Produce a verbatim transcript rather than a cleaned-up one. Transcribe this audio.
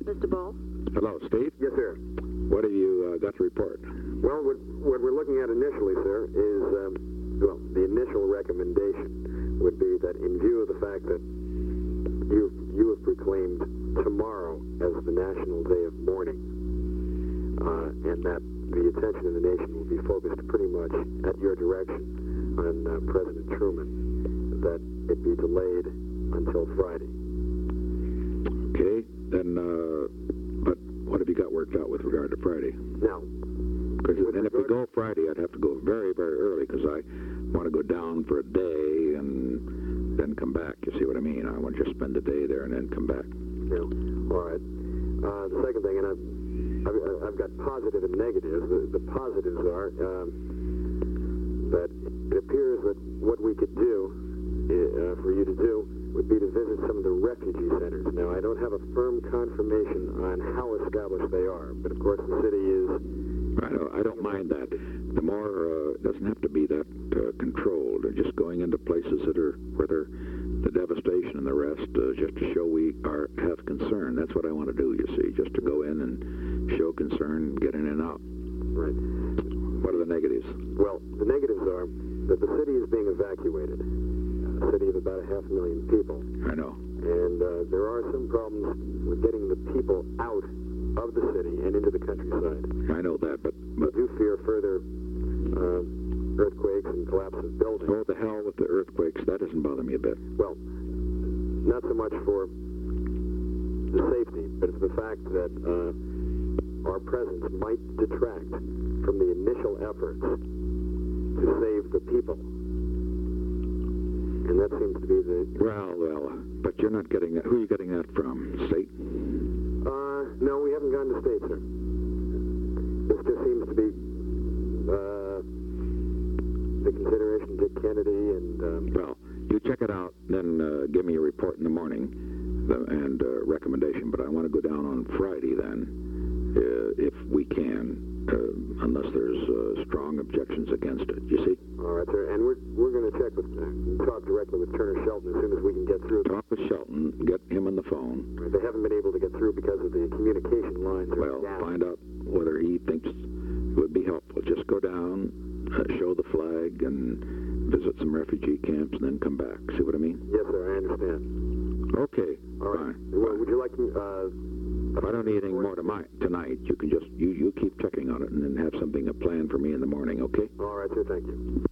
Mister Ball. Hello, Steve? Yes, sir. What have you uh, got to report? Well, what, what we're looking at initially, sir, is, um, well, the initial recommendation would be that in view of the fact that you you have proclaimed tomorrow as the National Day of Mourning, uh, and that the attention of the nation will be focused pretty much at your direction on uh, President Truman, that it be delayed until Friday. Okay, then, uh, but what have you got worked out with regard to Friday? Now, Cause, and if we go Friday, I'd have to go very, very early because I want to go down for a day and then come back. You see what I mean? I want to just spend the day there and then come back. Yeah. All right. Uh, the second thing, and I've, I've, I've got positive and negatives. The, the positives are um, that it appears that what we could do uh, for you to do would be to visit some of the refugee centers. Now, I don't have a firm confirmation on how established they are, but of course the city is... I don't, I don't mind that. The more, uh, it doesn't have to be that uh, controlled. Just going into places that are, where they're, the devastation and the rest, uh, just to show we are have concern. That's what I want to do, you see, just to go in and show concern, get in and out. Right. What are the negatives? Well, the negatives are that the city is being evacuated. A city of about a half a million people. I know. And uh, there are some problems with getting the people out of the city and into the countryside. I know that, but... but we do fear further uh, earthquakes and collapse of buildings. Oh, the hell with the earthquakes. That doesn't bother me a bit. Well, not so much for the safety, but it's the fact that uh, our presence might detract from the initial efforts to save the people. And that seems to be the... Well, well, but you're not getting that. Who are you getting that from? State? Uh, no, we haven't gone to state, sir. This just seems to be uh, the consideration Dick Kennedy and... Um, well, you check it out, then uh, give me a report in the morning uh, and uh, recommendation. But I want to go down on Friday then, uh, if we can, uh, unless there's uh, strong objections against it. You see? All right, sir. And we're, we're going to check with, uh, talk directly with Turner Shelton as soon as we can get through. Talk with Shelton, get him on the phone. They haven't been able to get through because of the communication lines. Well, down. Find out whether he thinks it would be helpful. Just go down, uh, show the flag, and visit some refugee camps, and then come back. See what I mean? Yes, sir. I understand. Okay. All right. Fine. Well, would you like to... Uh, if I don't need anything more to my, tonight, you can just, you, you keep checking on it and then have something, a plan for me in the morning, okay? All right, sir. Thank you.